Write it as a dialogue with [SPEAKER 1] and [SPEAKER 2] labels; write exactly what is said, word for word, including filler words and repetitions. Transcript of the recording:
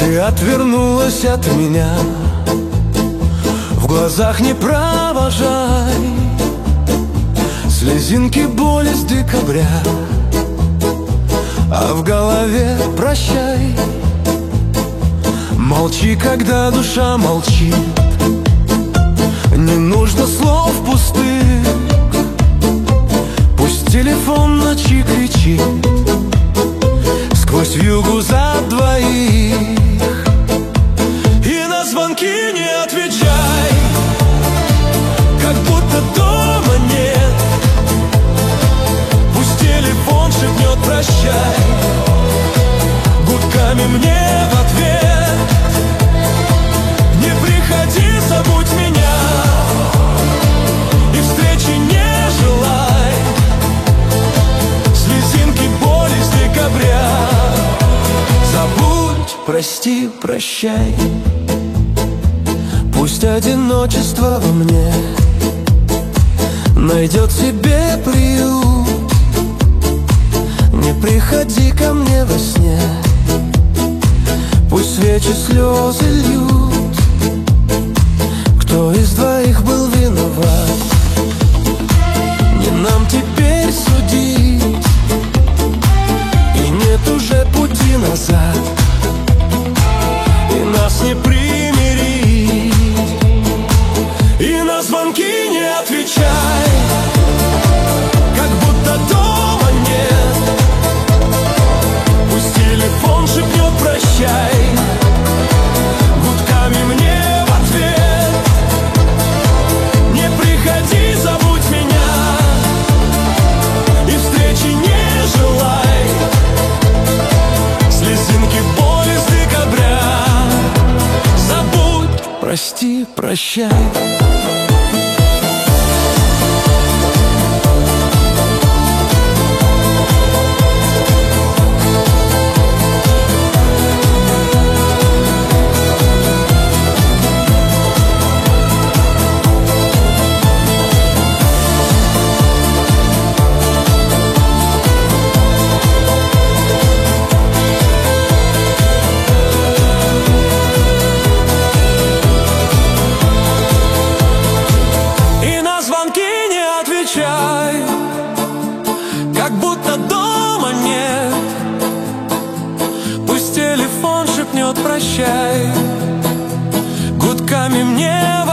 [SPEAKER 1] Ты отвернулась от меня, в глазах не провожай слезинки боли с декабря, а в голове прощай. Молчи, когда душа молчит, не нужно слов пустых. Пусть телефон ночи кричит сквозь вьюгу за двоих. И на звонки не отвечай, как будто дома нет. Пусть телефон шепнет прощай гудками мне в ответ. Не приходи, забудь меня, и встречи не желай. Слезинки боли с декабря, забудь, прости, прощай. Пусть одиночество во мне найдет себе приют. Не приходи ко мне во сне, пусть свечи слезы льют. Кто из двоих был виноват, не нам теперь судить. И нет уже пути назад, и нас не примирить. И на звонки не отвечай, как будто дома нет. Пусть телефон шепнет прощай гудками мне в ответ. Не приходи, забудь меня, и встречи не желай. Слезинки боли с декабря, забудь, прости, прощай. Как будто дома нет. Пусть телефон шепнет прощай гудками мне